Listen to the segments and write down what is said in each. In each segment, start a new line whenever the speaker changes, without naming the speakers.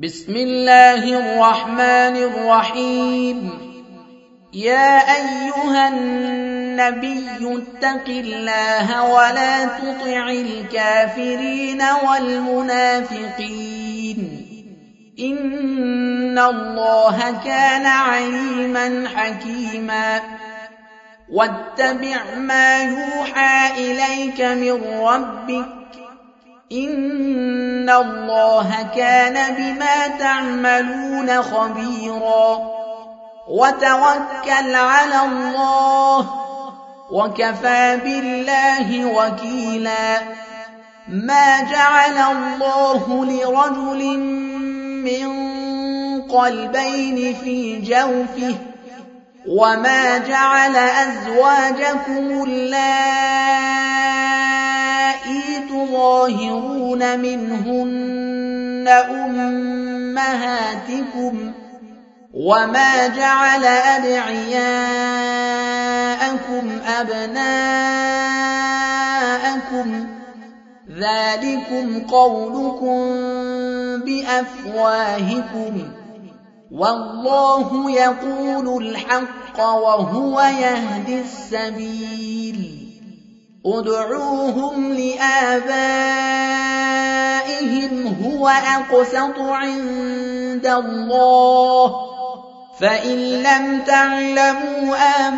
بسم الله الرحمن الرحيم. يا أيها النبي اتق الله ولا تطع الكافرين والمنافقين، إن الله كان عليما حكيما. واتبع ما يوحى إليك من ربك، إن الله كان بما تعملون خبيرا. وتوكل على الله، وكفى بالله وكيلا. ما جعل الله لرجل من قلبين في جوفه، وما جعل أزواجكم اللائي تظاهرون منهن أمهاتكم، وما جعل أدعياءكم أبناءكم، ذلكم قولكم بأفواهكم، والله يقول الحق وهو يهدي السبيل. ادعوهم لآبائهم هو أقسط عند الله، فإن لم تعلموا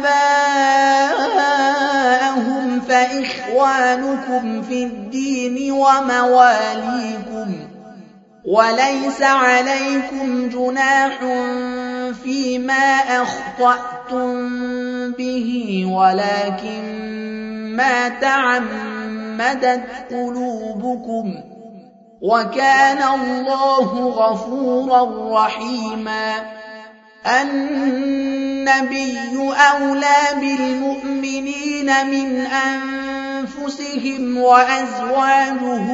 آباءهم فإخوانكم في الدين ومواليكم، وليس عليكم جناح فيما أخطأتم به، ولكن ما تعمدت قلوبكم، وكان الله غفورا رحيما. النبي أولى بالمؤمنين من أنفسهم، وأزواجه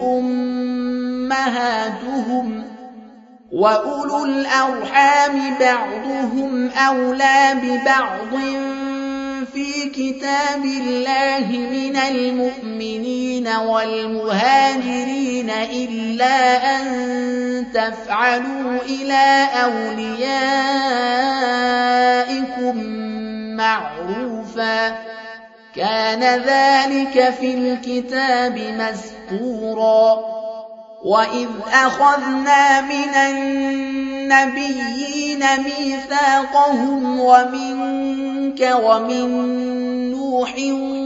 أمهاتهم، وأولو الأرحام بعضهم أولى ببعض في كتاب الله من المؤمنين والمهاجرين إلا أن تفعلوا إلى أوليائكم معروفا، كان ذلك في الكتاب مسطورا. وإذ أخذنا من النبيين ميثاقهم ومنك ومن نوح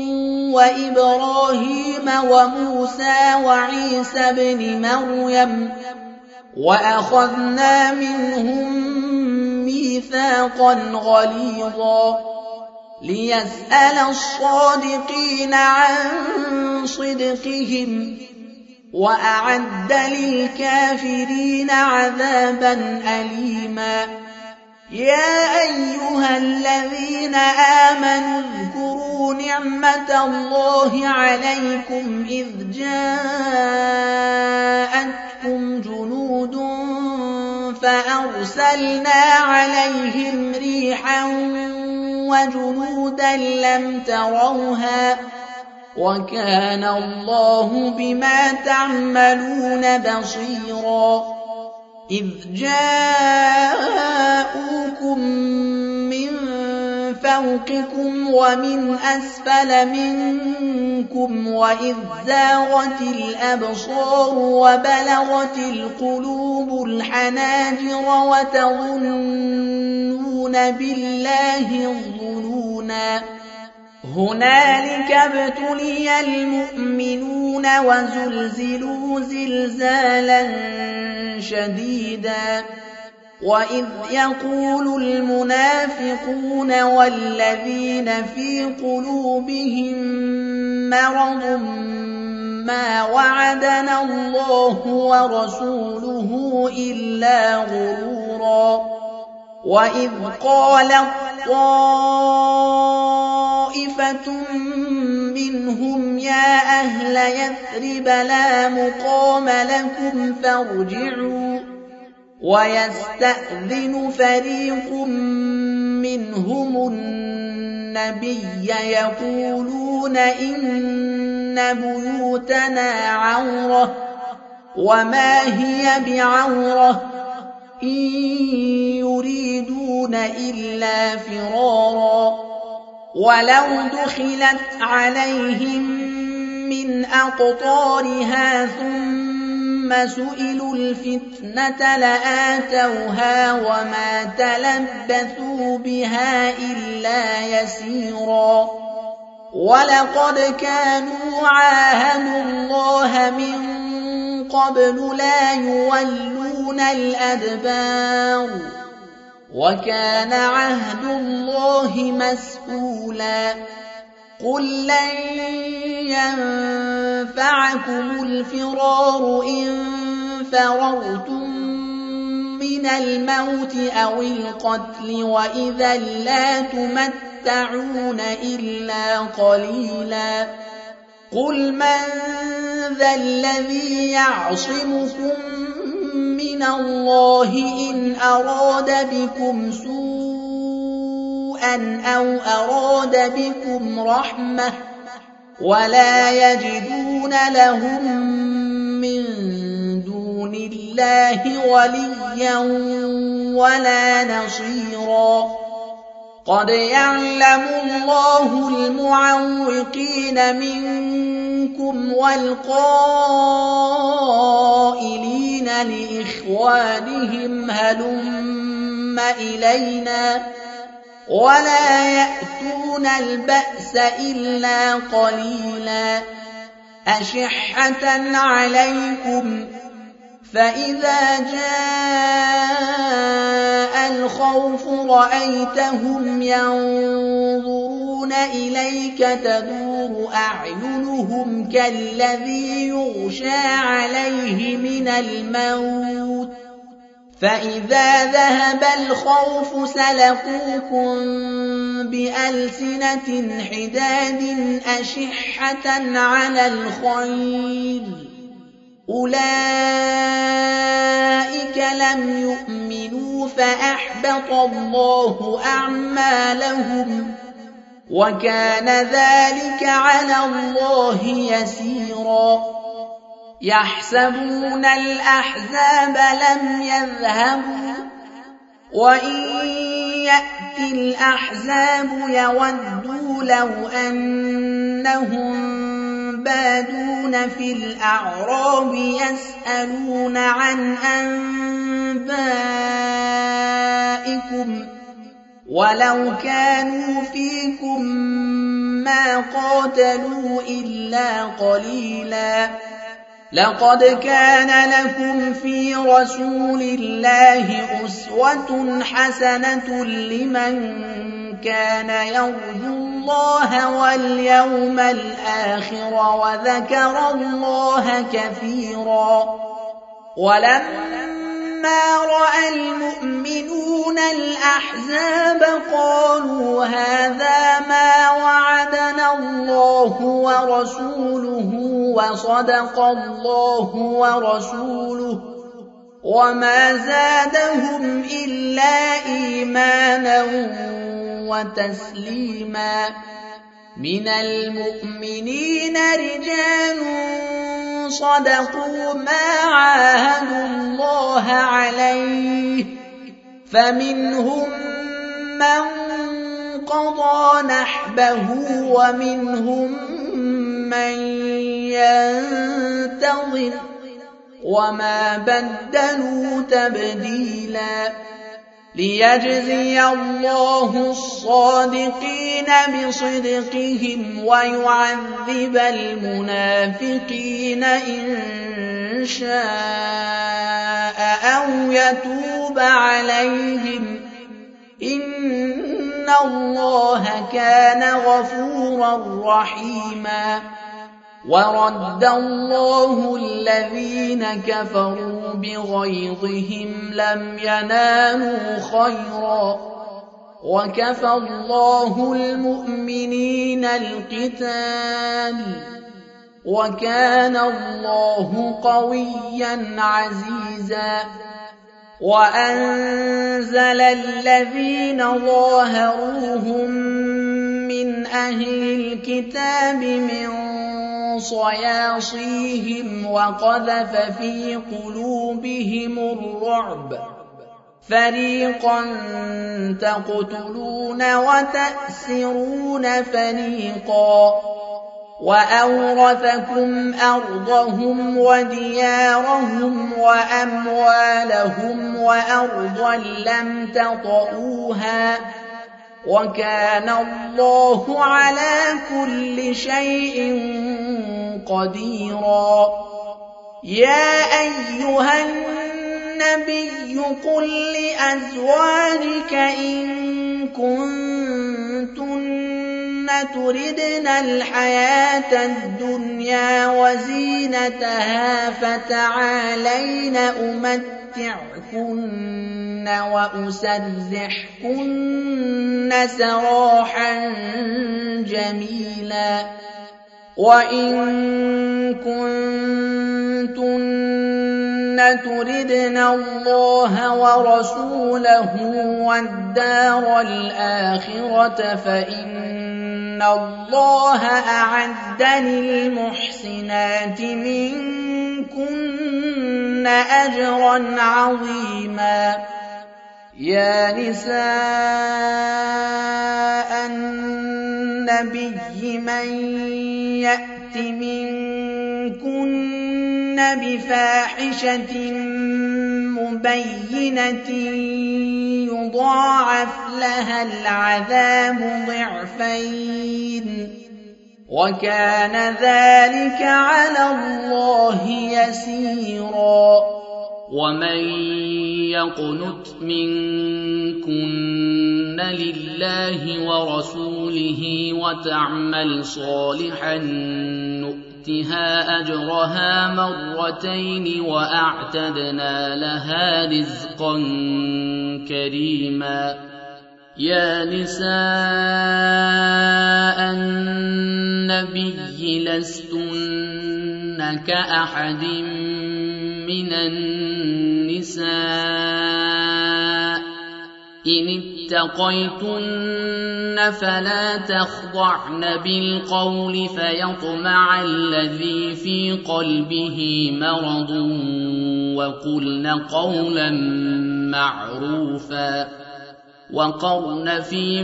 وإبراهيم وموسى وعيسى ابن مريم، وأخذنا منهم ميثاقا غليظا، ليسأل الصادقين عن صدقهم، وأعد للكافرين عذابا أليما. يا أيها الذين آمنوا اذكروا نعمة الله عليكم إذ جاءتكم جنود فأرسلنا عليهم ريحا وجنودا لم تروها، وكان الله بما تعملون بصيرا. إذ جاءوكم من فوقكم ومن أسفل منكم، وإذ زاغت الأبصار وبلغت القلوب الحناجر وتظنون بالله الظنونا. هنالك ابتلي المؤمنون وزلزلوا زلزالا شديدا. وإذ يقول المنافقون والذين في قلوبهم مرض ما وعدنا الله ورسوله إلا غرورا. وإذ قالت طائفة منهم يا أهل يثرب لا مقام لكم فارجعوا، ويستأذن فريق منهم النبي يقولون إن بيوتنا عورة وما هي بعورة إن يريدون إلا فرارا ولو دخلت عليهم من أقطارها ثم سئلوا الفتنة لآتوها وما تلبثوا بها إلا يسيرا ولقد كانوا عاهدوا الله من قبل لا يولون الأدبار وكان عهد الله مسئولا قل لن ينفعكم الفرار إن فررتم من الموت أو القتل وإذا لا تمتعون إلا قليلا قل من ذا الذي يعصمكم من الله إن أراد بكم سوءا أو أراد بكم رحمة ولا يجدون لهم من دون الله وليا ولا نصيرا قد يعلم الله المعوقين منكم والقائلين لإخوانهم هلم إلينا ولا يأتون البأس إلا قليلا أشحة عليكم فإذا جاء الخوف رأيتهم ينظرون إليك تدور أعينهم كالذي يغشى عليه من الموت فإذا ذهب الخوف سلقوكم بألسنة حداد أشحة على الخير أولئك لم يؤمنوا فأحبط الله أعمالهم وكان ذلك على الله يسيرا يحسبون الأحزاب لم يذهبوا وإن يأتي الأحزاب يودوا لو أنهم بادون في الأعراب يسألون عن أنبائكم ولو كانوا فيكم ما قاتلوا إلا قليلا لقد كان لكم في رسول الله أسوة حسنة لمن كان يرجو الله واليوم الآخر وذكر الله كثيرا ولما رأى المؤمنون الأحزاب قالوا هذا ما وعدنا الله ورسوله وصدق الله ورسوله وما زادهم إلا إيمانا وتسليما من المؤمنين رجال صدقوا ما عاهدوا الله عليه فمنهم من قضى نحبه ومنهم من ينتظر وما بدلوا تبديلا ليجزي الله الصادقين بصدقهم ويعذب المنافقين إن شاء أو يتوب عليهم إن الله كان غفورا رحيما ورد الله الذين كفروا بغيظهم لم ينالوا خيرا وكفى الله المؤمنين القتال وكان الله قويا عزيزا وأنزل الذين ظاهروهم من أهل الكتاب من صياصيهم وقذف في قلوبهم الرعب فريقا تقتلون وتأسرون فريقا وأورثكم أرضهم وديارهم وأموالهم وأرضا لم تطئوها وكان الله على كل شيء قديرا. يا أيها النبي قل لأزواجك إن كنتن تردن الحياة الدنيا وزينتها فتعالين أمتعكن وأسرحكن سراحا جميلا. وإن كنتن تردن الله ورسوله والدار الآخرة فإن الله أعد للمحسنات منكن أجرا عظيما. يا نساء النبي من يأت منكن بفاحشة مبينة يضاعف لها العذاب ضعفين وكان ذلك على الله يسيرا.
ومن يقنت منكن لله ورسوله وتعمل صالحا نؤتها أجرها مرتين وأعتدنا لها رزقا كريما. يا نساء النبي لستن كأحد من النساء إن اتقيتن فلا تخضعن بالقول فيطمع الذي في قلبه مرض وقلن قولا معروفا وقرن في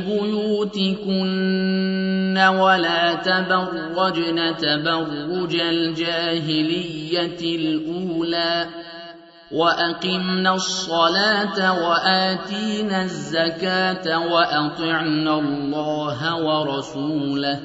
بيوتكن ولا تبرجن تبرج الجاهلية الأولى وأقمنا الصلاة وآتينا الزكاة وأطعنا الله ورسوله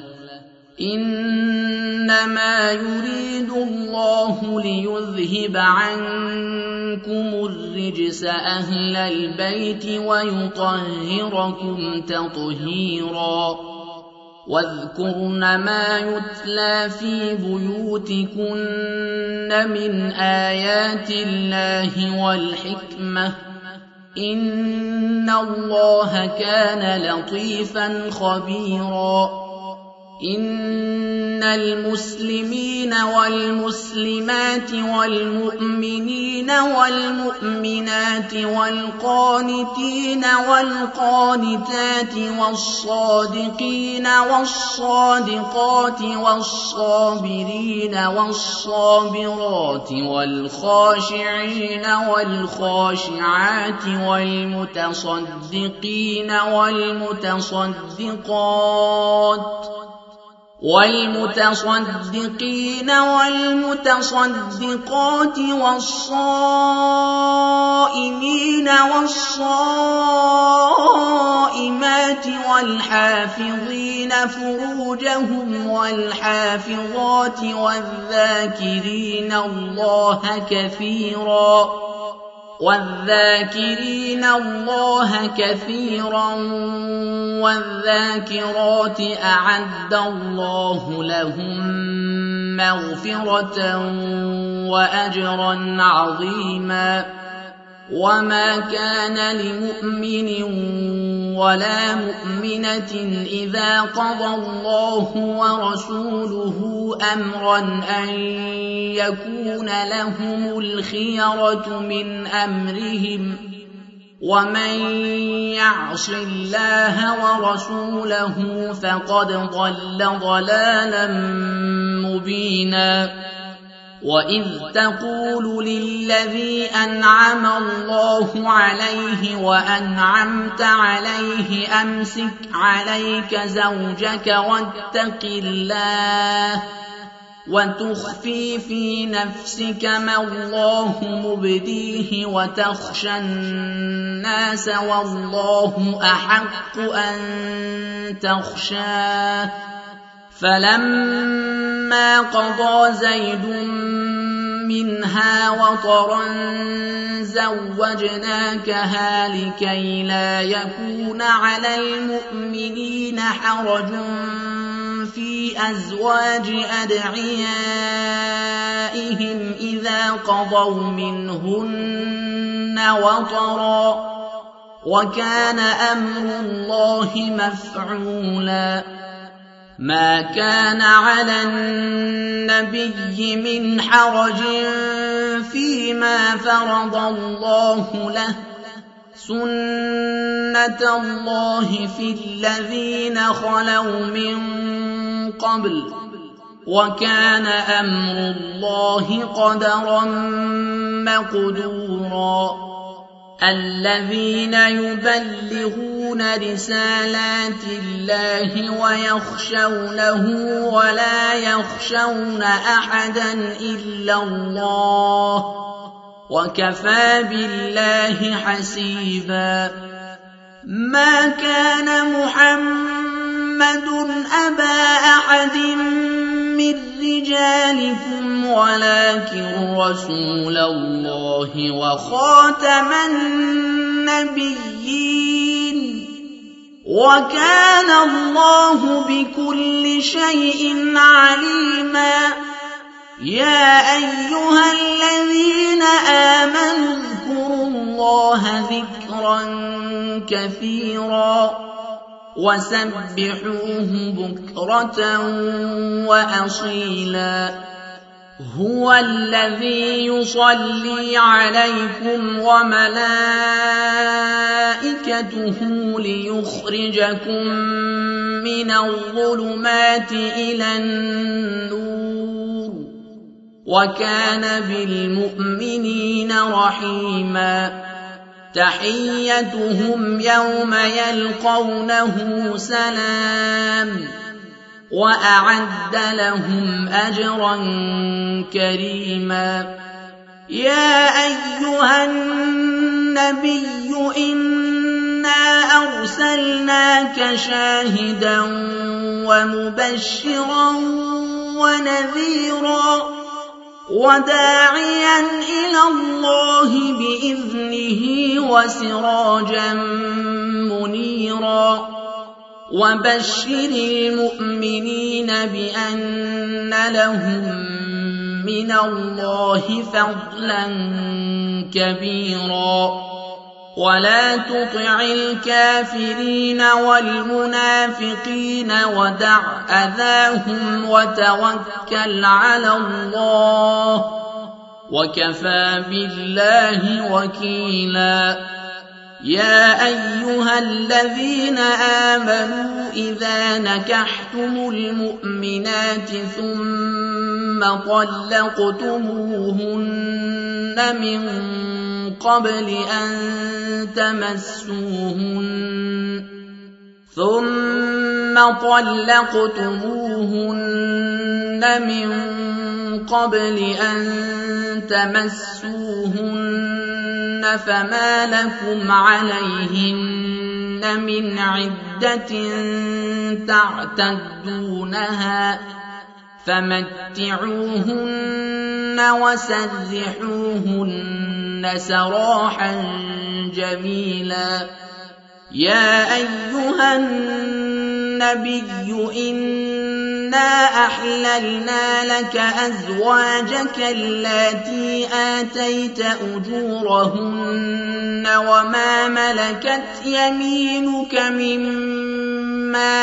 إنما يريد الله ليذهب عنكم الرجس أهل البيت ويطهركم تطهيرا. واذكرن ما يتلى في بيوتكن من آيات الله والحكمة إن الله كان لطيفا خبيرا. إن المسلمين والمسلمات والمؤمنين والمؤمنات والقانتين والقانتات والصادقين والصادقات والصابرين والصابرات والخاشعين والخاشعات والمتصدقين والمتصدقين والمتصدقات والصائمين والصائمات والحافظين فروجهم والحافظات والذاكرين الله كثيرا والذاكرات أعد الله لهم مغفرة وأجرا عظيما. وما كان لمؤمن ولا مؤمنة إذا قضى الله ورسوله أمرا أن يكون لهم الخيرة من أمرهم ومن يعص الله ورسوله فقد ضل ضلالا مبينا وإذ تقول للذي أنعم الله عليه وأنعمت عليه أمسك عليك زوجك واتق الله وتخفي في نفسك ما الله مبديه وتخشى الناس والله أحق أن تخشاه فلما قضى زيد منها وطرا زوجناكها لكي لا يكون على المؤمنين حرج في أزواج أدعيائهم إذا قضوا منهن وطرا وكان أمر الله مفعولا ما كان على النبي من حرج فيما فرض الله له سنة الله في الذين خلوا من قبل وكان أمر الله قدرا مقدورا الذين يبلغون رسالات الله ويخشونه ولا يخشون أحدا إلا الله وكفى بالله حسيبا ما كان محمد أبا أحد من رجالكم ولكن رسول الله وخاتم النبيين وكان الله بكل شيء عليما يا أيها الذين آمنوا اذكروا الله ذكرا كثيرا وسبحوه بكرة وأصيلا هو الذي يصلي عليكم وملائكته ليخرجكم من الظلمات إلى النور وكان بالمؤمنين رحيما تحيتهم يوم يلقونه سلام وأعد لهم أجرا كريما يا أيها النبي إنا أرسلناك شاهدا ومبشرا ونذيرا وداعيا إلى الله بإذنه وسراجا منيرا وبشر المؤمنين بأن لهم من الله فضلا كبيرا ولا تطع الكافرين والمنافقين ودع أذاهم وتوكل على الله وكفى بالله وكيلا يا أيها الذين آمنوا إذا نكحتم المؤمنات ثم طلقتموهن من قبل أن تمسوهن فما لكم عليهن من عدة تعتدونها فمتعوهن وسرحوهن سراحا جميلا يا أيها النبي إنا أحللنا لك أزواجك اللاتي آتيت أجورهن وما ملكت يمينك مما مما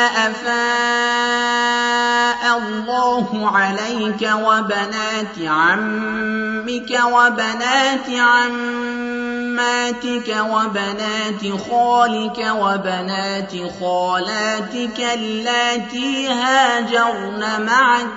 أفاء الله عليك وبنات عمك وبنات عماتك وبنات خالك وبنات خالاتك اللاتي هاجرن معك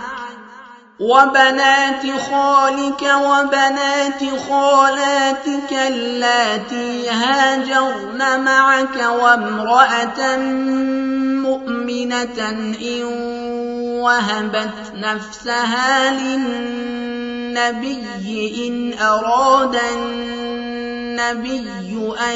وبنات خالك وبنات خالاتك اللاتي هاجرن معك وامرأة مؤمنة إن وهبت نفسها للنبي إن أراد النبي أن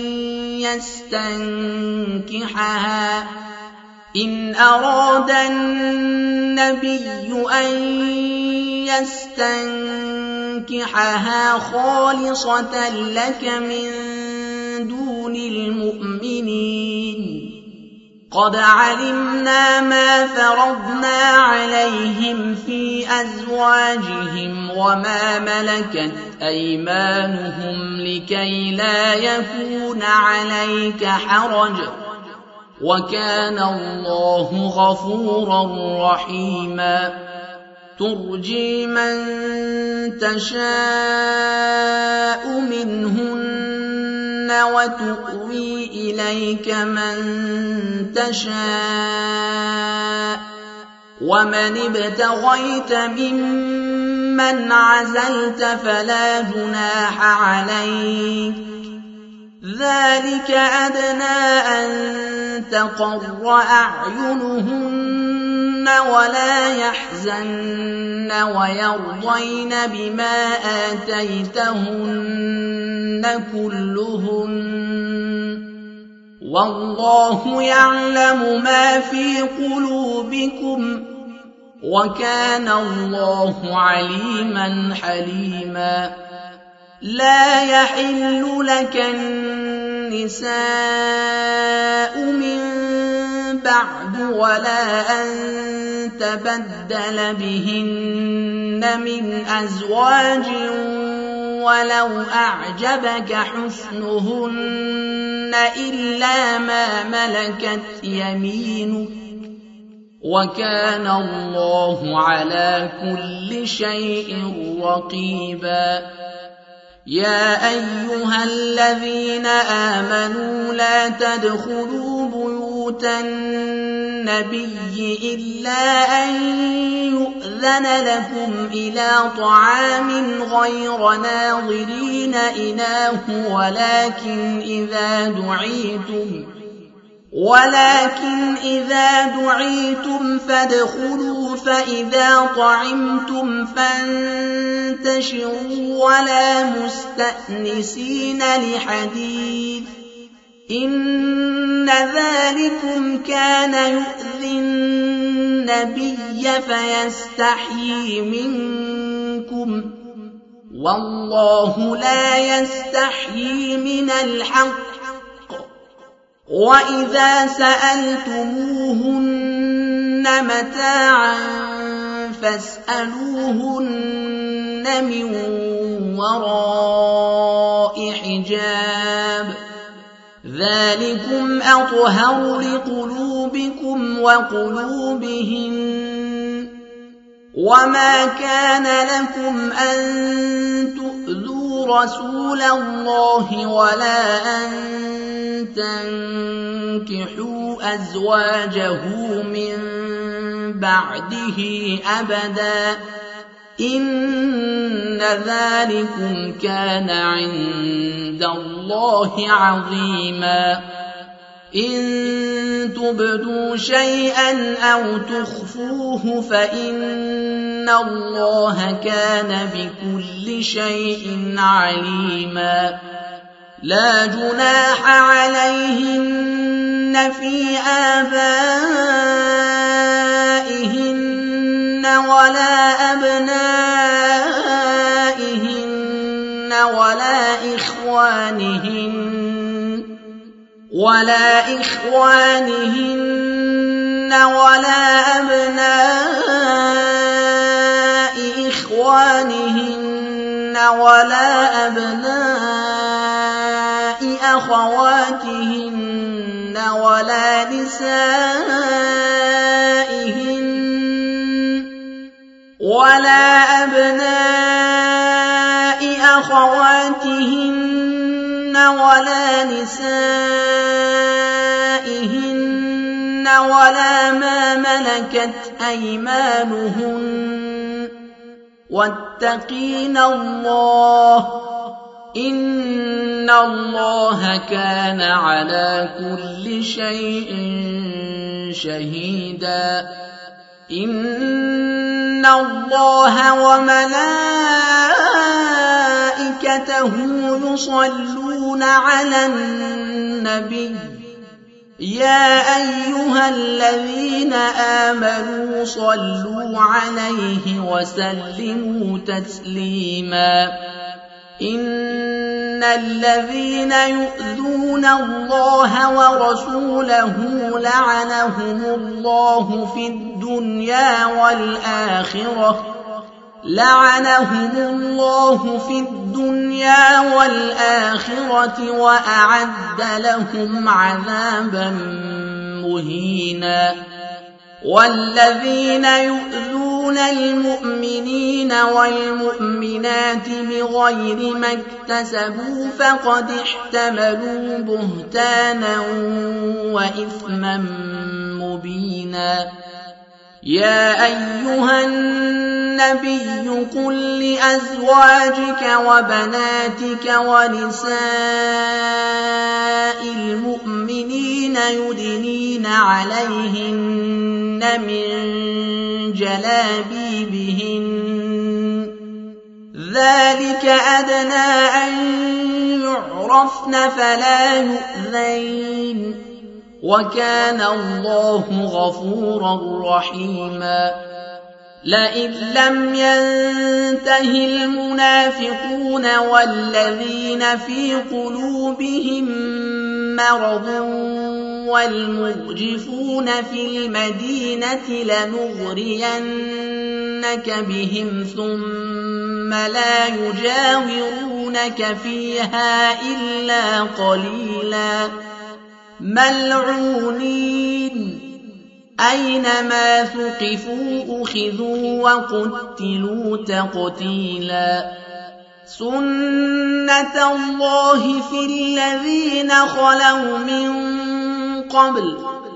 يستنكحها خالصة لك من دون المؤمنين قد علمنا ما فرضنا عليهم في أزواجهم وما ملكت أيمانهم لكي لا يكون عليك حرج وكان الله غفورا رحيما ترجي من تشاء منهن وتؤوي إليك من تشاء ومن ابتغيت ممن عزلت فلا جناح عليك ذلك أدنى أن تقر أعينهن ولا يحزن ويرضين بما آتيتهن كلهن والله يعلم ما في قلوبكم وكان الله عليما حليما لا يحل لك النساء من بعد ولا أن تبدل بهن من أزواج ولو أعجبك حسنهن إلا ما ملكت يمينك وكان الله على كل شيء رقيبا يا أيها الذين آمنوا لا تدخلوا بيوت النبي إلا أن يؤذن لكم إلى طعام غير ناظرين إناه ولكن إذا دعيتم فادخلوا فإذا طعمتم فانتشروا ولا مستأنسين لحديث إن ذلكم كان يؤذي النبي فيستحيي منكم والله لا يستحيي من الحق وإذا سألتموهن متاعا فاسألوهن من وراء حجاب ذلكم أطهر لقلوبكم وقلوبهن وما كان لكم أن تؤذوا رسول الله ولا أن تنكحوا أزواجه من بعده أبدا إن ذلكم كان عند الله عظيما إن تبدوا شيئا أو تخفوه فإن الله كان بكل شيء عليما لا جناح عليهن في آبائهن ولا أبنائهن ولا إخوانهن ولا أبناء إخوانهن ولا أبناء أخواتهن ولا أبناء أخواتهن ولا نسائهن ولا ما ملكت أيمانهن واتقين الله إن الله كان على كل شيء شهيدا إن الله وملائكته يصلون على النبي يا أيها الذين آمنوا صلوا عليه وسلموا تسليما إن الذين يؤذون الله ورسوله لعنهم الله في الدنيا والآخرة وأعد لهم عذابا مهينا والذين يؤذون المؤمنين والمؤمنات بغير ما اكتسبوا فقد احتملوا بهتانا وإثما مبينا يا أيها النبي قل لأزواجك وبناتك ونساء المؤمنين يدنين عليهن من جلابيبهن ذلك أدنى أن يعرفن فلا يؤذين وكان الله غفورا رحيما لئن لم ينته المنافقون والذين في قلوبهم مرض والمرجفون في المدينة لنغرينك بهم ثم لا يجاورونك فيها إلا قليلا ملعونين أينما ثقفوا أخذوا وقتلوا تقتيلا سنة الله في الذين خلوا من قبل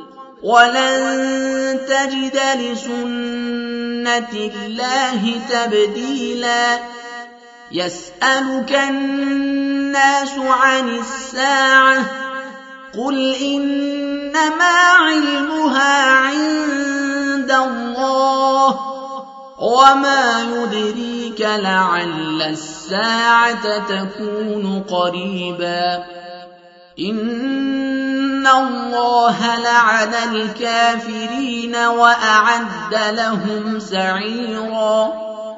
ولن تجد لسنة الله تبديلا يسألك الناس عن الساعة قل إنما علمها عند الله وما يدريك لعل الساعة تكون قريبا إن الله لعن الكافرين وأعد لهم سعيرا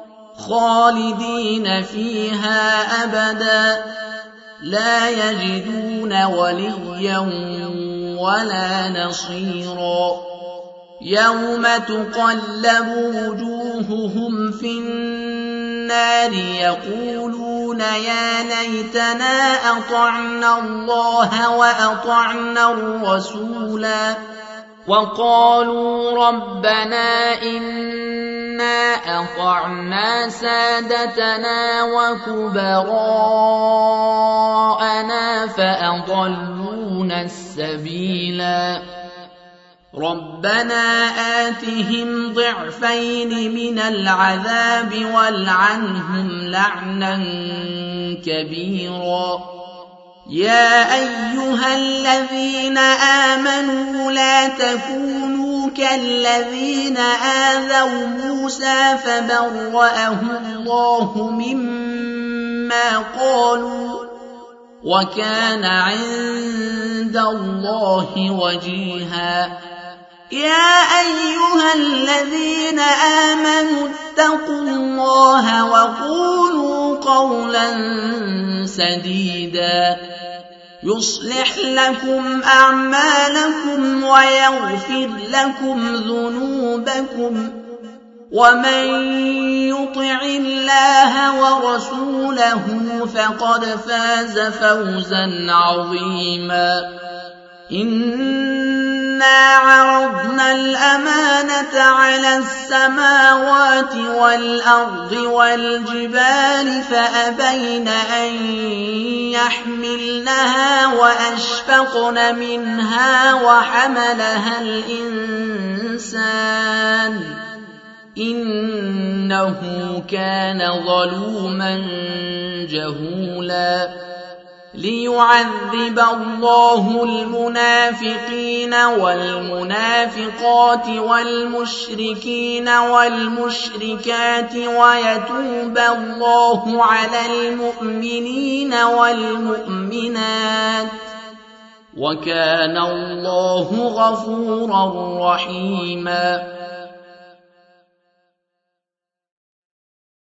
خالدين فيها أبدا لا يجدون وليا ولا نصيرا يوم تقلب وجوههم في النار يقولون يا ليتنا أطعنا الله وأطعنا الرسولا وقالوا ربنا إنا أطعنا سادتنا وكبراءنا فأضلونا السبيلا ربنا آتهم ضعفين من العذاب والعنهم لعنا كبيرا يا أيها الذين آمنوا لا تكونوا كالذين آذوا موسى فبرأه الله مما قالوا وكان عند الله وجيها يا أيها الذين آمنوا اتقوا الله وقولوا قولا سديدا يصلح لكم أعمالكم ويغفر لكم ذنوبكم ومن يطع الله ورسوله فقد فاز فوزا عظيما إنا عرضنا الأمانة على السماوات والأرض والجبال فأبين أن يحملنها وأشفقن منها وحملها الإنسان إنه كان ظلوما جهولا ليعذب الله المنافقين والمنافقات والمشركين والمشركات ويتوب الله على المؤمنين والمؤمنات وكان الله غفورا رحيما